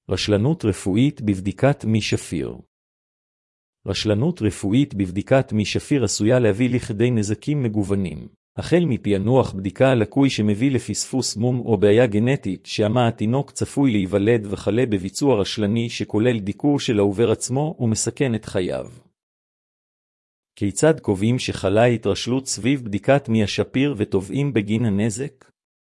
רשלנות רפואית בבדיקת מי שפיר. רשלנות רפואית בבדיקת מי שפיר עשויה להביא לכדי נזקים מגוונים, החל מפענוח בדיקה לקוי שמביא לפספוס מום או בעיה גנטית שמה התינוק צפוי להיוולד וכלה בביצוע רשלני שכולל דיקור של העובר עצמו ומסכן את חייו. כיצד קובעים שחלה התרשלות סביב בדיקת מי השפיר ותובעים בגין הנזק?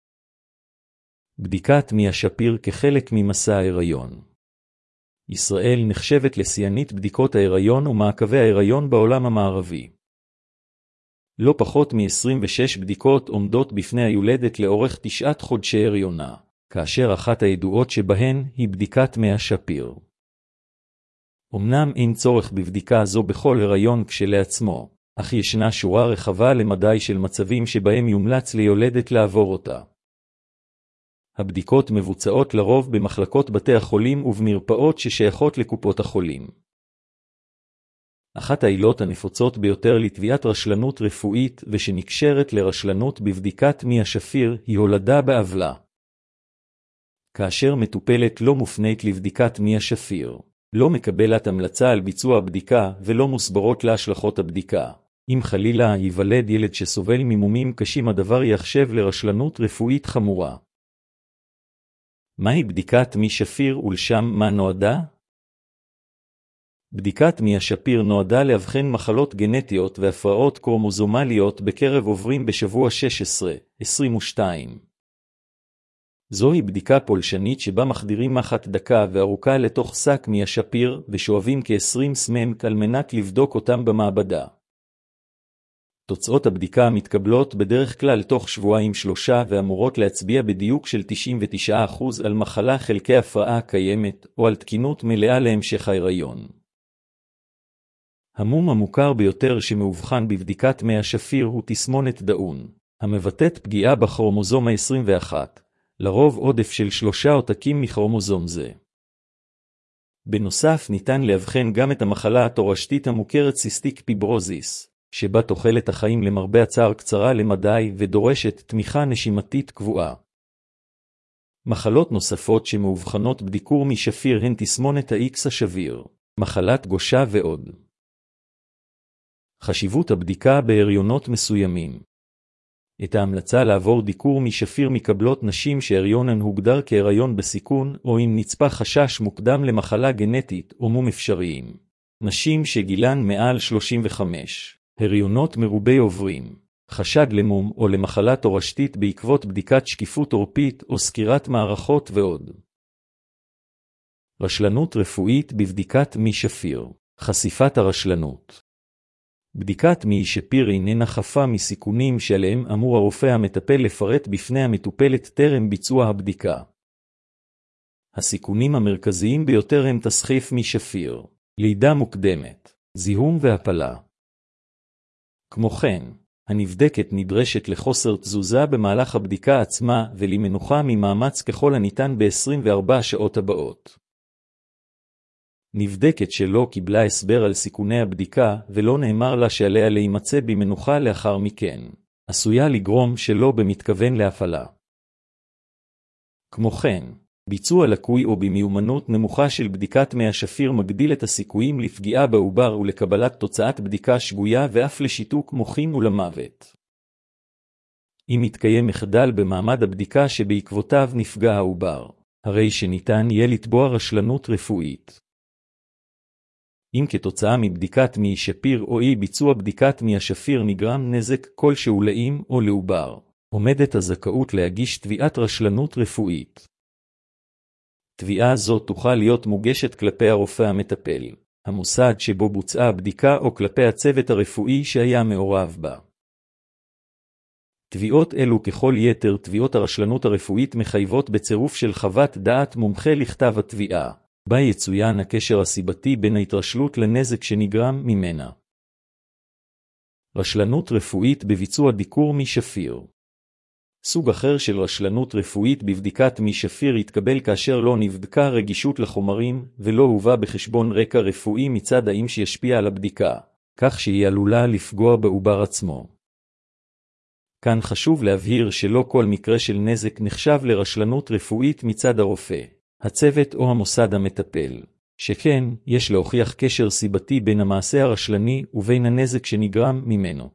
בדיקת מי השפיר כחלק ממסע ההיריון. ישראל נחשבת לשיאנית בדיקות ההיריון ומעקבי ההיריון בעולם המערבי. לא פחות מ-26 בדיקות עומדות בפני היולדת לאורך 9 חודשי הריונה, כאשר אחת הידועות שבהן היא בדיקת מי השפיר. אמנם אין צורך בבדיקה זו בכל הריון כשלעצמו, אך ישנה שורה רחבה למדי של מצבים שבהם יומלץ ליולדת לעבור אותה. הבדיקות מבוצעות לרוב במחלקות בתי החולים ובמרפאות ששייכות לקופות החולים. אחת העילות הנפוצות ביותר לתביעת רשלנות רפואית ושנקשרת לרשלנות בבדיקת מי השפיר היא הולדה בעוולה. כאשר מטופלת לא מופנית לבדיקת מי השפיר, לא מקבלת המלצה על ביצוע הבדיקה ולא מוסברות לה השלכות הבדיקה. אם חלילה ייוולד ילד שסובל ממומים קשים, הדבר יחשב לרשלנות רפואית חמורה. מהי בדיקת מי שפיר ולשם מה נועדה? בדיקת מי השפיר נועדה להבחן מחלות גנטיות והפרעות קרומוזומליות בקרב עוברים בשבוע 16-22. זוהי בדיקה פולשנית שבה מחדירים מחט דקה וארוכה לתוך שק מי השפיר ושואבים כ-20 סמ"ק על מנת לבדוק אותם במעבדה. תוצאות הבדיקה מתקבלות בדרך כלל תוך 2-3 ואמורות להצביע בדיוק של 99% על מחלה חלקי הפרעה קיימת או על תקינות מלאה להמשך ההיריון. המום המוכר ביותר שמאובחן בבדיקת מי השפיר הוא תסמונת דאון, המבטאת פגיעה בכרומוזום ה-21, לרוב עודף של 3 עותקים מכרומוזום זה. בנוסף ניתן להבחן גם את המחלה התורשתית המוכרת סיסטיק פיברוזיס, שבה תוחלת החיים למרבה הצער קצרה למדי ודורשת תמיכה נשימתית קבועה. מחלות נוספות שמאובחנות בדיקור מי שפיר הן תסמונת ה-X השביר, מחלת גושה ועוד. חשיבות הבדיקה בהריונות מסוימים. את ההמלצה לעבור דיקור מי שפיר מקבלות נשים שהריונן הוגדר כהריון בסיכון או אם נצפה חשש מוקדם למחלה גנטית או מום אפשריים. נשים שגילן מעל 35. הריונות מרובי עוברים, חשד למום או למחלה תורשתית בעקבות בדיקת שקיפות עורפית או סקירת מערכות ועוד. רשלנות רפואית בבדיקת מי שפיר. חשיפת הרשלנות. בדיקת מי שפיר איננה חפה מסיכונים שעליהם אמור הרופא המטפל לפרט בפני המטופלת טרם ביצוע הבדיקה. הסיכונים המרכזיים ביותר הם תסחיף מי שפיר, לידה מוקדמת, זיהום והפלה. כמו כן, הנבדקת נדרשת לחוסר תזוזה במהלך הבדיקה עצמה ולמנוחה ממאמץ ככל הניתן ב-24 שעות הבאות. נבדקת שלא קיבלה הסבר על סיכוני הבדיקה ולא נאמר לה שעליה להימצא במנוחה לאחר מכן, עשויה לגרום שלא במתכוון להפלה. כמו כן, ביצוע לקוי או במיומנות נמוכה של בדיקת מי השפיר מגדיל את הסיכויים לפגיעה בעובר ולקבלת תוצאת בדיקה שגויה ואף לשיתוק מוחין ולמוות. אם מתקיים מחדל במעמד הבדיקה שבעקבותיו נפגע העובר, הרי שניתן יהיה לתבוע רשלנות רפואית. אם כתוצאה מבדיקת מי שפיר או אי ביצוע בדיקת מי השפיר נגרם נזק כלשהו לאם או לעובר, עומדת הזכאות להגיש תביעת רשלנות רפואית. תביעה זו תוכל להיות מוגשת כלפי הרופא המטפל, המוסד שבו בוצעה הבדיקה או כלפי הצוות הרפואי שהיה מעורב בה. תביעות אלו ככל יתר תביעות הרשלנות הרפואית מחייבות בצירוף של חוות דעת מומחה לכתב התביעה, בה יצוין הקשר הסיבתי בין ההתרשלות לנזק שנגרם ממנה. רשלנות רפואית בביצוע דיקור מי שפיר. סוג אחר של רשלנות רפואית בבדיקת מי שפיר יתקבל כאשר לא נבדקה רגישות לחומרים ולא הובא בחשבון רקע רפואי מצד האם שישפיע על הבדיקה, כך שהיא עלולה לפגוע בעובר עצמו. כאן חשוב להבהיר שלא כל מקרה של נזק נחשב לרשלנות רפואית מצד הרופא. הצוות או המוסד המטפל. שכן, יש להוכיח קשר סיבתי בין המעשה הרשלני ובין הנזק שנגרם ממנו.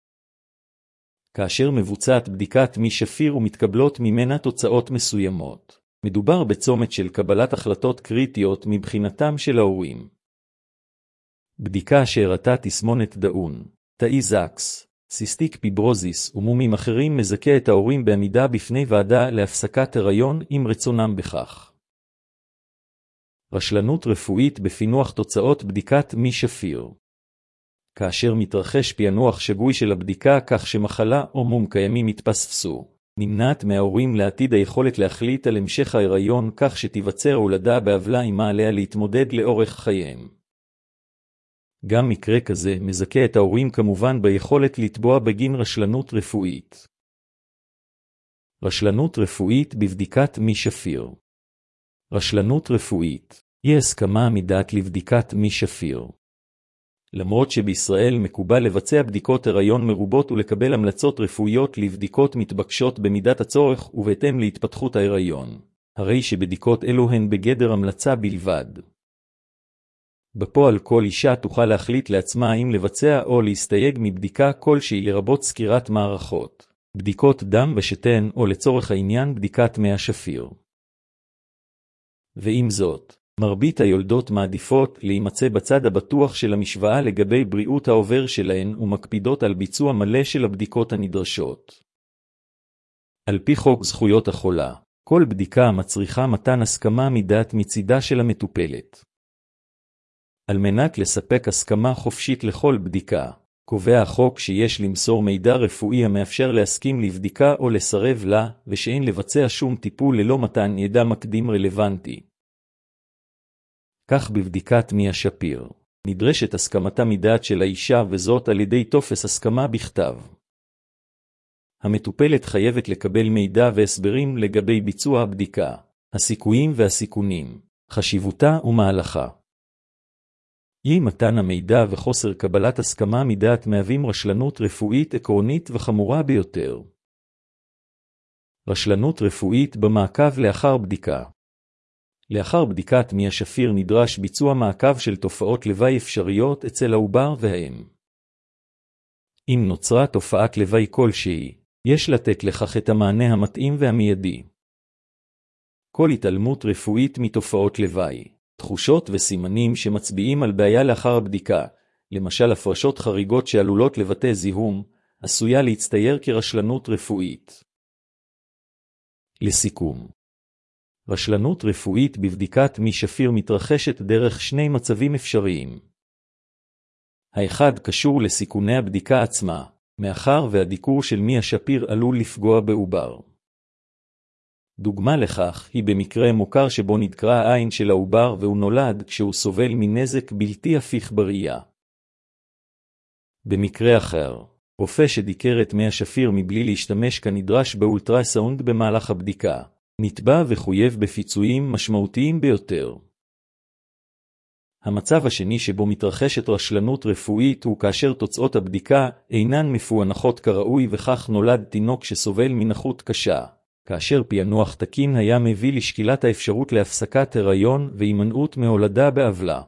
כאשר מבוצעת בדיקת מי שפיר ומתקבלות ממנה תוצאות מסוימות, מדובר בצומת של קבלת החלטות קריטיות מבחינתם של ההורים. בדיקה שהראתה תסמונת דאון, תאי זקס, סיסטיק פיברוזיס ומומים אחרים מזכה את ההורים בעמידה בפני ועדה להפסקת הריון עם רצונם בכך. רשלנות רפואית בפינוח תוצאות בדיקת מי שפיר. כאשר מתרחש פענוח שגוי של הבדיקה כך שמחלה או מום קיימים יתפספסו, נמנעת מההורים לעתיד היכולת להחליט על המשך ההיריון כך שתיווצר הולדה בעוולה עמה עליה להתמודד לאורך חייהם. גם מקרה כזה מזכה את ההורים כמובן ביכולת לתבוע בגין רשלנות רפואית. רשלנות רפואית בבדיקת מי שפיר. רשלנות רפואית, היא הסכמה מדעת לבדיקת מי שפיר. למרות שבישראל מקובל לבצע בדיקות הריון מרובות ולקבל המלצות רפואיות לבדיקות מתבקשות במידת הצורך ובהתאם להתפתחות ההיריון, הרי שבדיקות אלו הן בגדר המלצה בלבד. בפועל כל אישה תוכל להחליט לעצמה אם לבצע או להסתייג מבדיקה כלשהי לרבות סקירת מערכות, בדיקות דם ושתן או לצורך העניין בדיקת מי השפיר. ועם זאת, מרבית היולדות מעדיפות להימצא בצד הבטוח של המשוואה לגבי בריאות העובר שלהן ומקפידות על ביצוע מלא של הבדיקות הנדרשות. על פי חוק זכויות החולה, כל בדיקה מצריכה מתן הסכמה מדעת מצידה של המטופלת. על מנת לספק הסכמה חופשית לכל בדיקה, קובע החוק שיש למסור מידע רפואי המאפשר להסכים לבדיקה או לסרב לה, ושאין לבצע שום טיפול ללא מתן ידע מקדים רלוונטי. כך בבדיקת מי השפיר, נדרשת הסכמתה מדעת של האישה וזאת על ידי טופס הסכמה בכתב. המטופלת חייבת לקבל מידע והסברים לגבי ביצוע הבדיקה, הסיכויים והסיכונים, חשיבותה ומהלכה. אי מתן המידע וחוסר קבלת הסכמה מדעת מהווים רשלנות רפואית עקרונית וחמורה ביותר. רשלנות רפואית במעקב לאחר בדיקה. לאחר בדיקת מי השפיר נדרש ביצוע מעקב של תופעות לוואי אפשריות אצל העובר והאם. אם נוצרה תופעת לוואי כלשהי, יש לתת לכך את המענה המתאים והמיידי. כל התעלמות רפואית מתופעות לוואי, תחושות וסימנים שמצביעים על בעיה לאחר הבדיקה, למשל הפרשות חריגות שעלולות לבטא זיהום, עשויה להצטייר כרשלנות רפואית. לסיכום, רשלנות רפואית בבדיקת מי שפיר מתרחשת דרך שני מצבים אפשריים. האחד קשור לסיכוני הבדיקה עצמה, מאחר והדיקור של מי השפיר עלול לפגוע בעובר. דוגמה לכך היא במקרה מוכר שבו נדקרה העין של העובר והוא נולד כשהוא סובל מנזק בלתי הפיך בראייה. במקרה אחר, רופא שדיקר את מי השפיר מבלי להשתמש כנדרש באולטרסאונד במהלך הבדיקה, נתבע וחויב בפיצויים משמעותיים ביותר. המצב השני שבו מתרחשת רשלנות רפואית הוא כאשר תוצאות הבדיקה אינן מפוענחות כראוי וכך נולד תינוק שסובל מנכות קשה, כאשר פענוח תקין היה מביא לשקילת האפשרות להפסקת הריון והימנעות מהולדה בעוולה.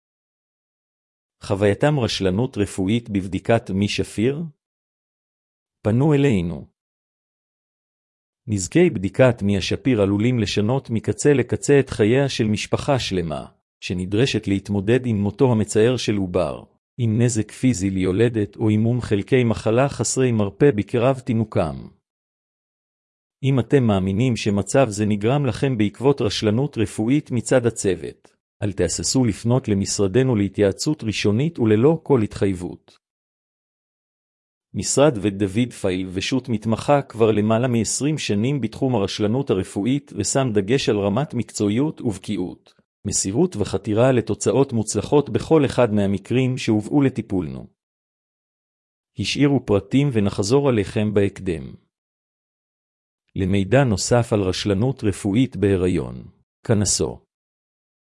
חווייתם רשלנות רפואית בבדיקת מי שפיר? פנו אלינו. נזקי בדיקת מי השפיר עלולים לשנות מקצה לקצה את חייה של משפחה שלמה, שנדרשת להתמודד עם מותו המצער של עובר, עם נזק פיזי ליולדת או עם חלקי מחלה חסרי מרפא בקרב תינוקם. אם אתם מאמינים שמצב זה נגרם לכם בעקבות רשלנות רפואית מצד הצוות, אל תהססו לפנות למשרדנו להתייעצות ראשונית וללא כל התחייבות. משרד ודוד פייל ושות מתמחה כבר למעלה מ-20 שנים בתחום הרשלנות הרפואית ושם דגש על רמת מקצועיות ובקיאות, מסירות וחתירה לתוצאות מוצלחות בכל אחד מהמקרים שהובאו לטיפולנו. השאירו פרטים ונחזור עליכם בהקדם. למידע נוסף על רשלנות רפואית בהיריון, כנסו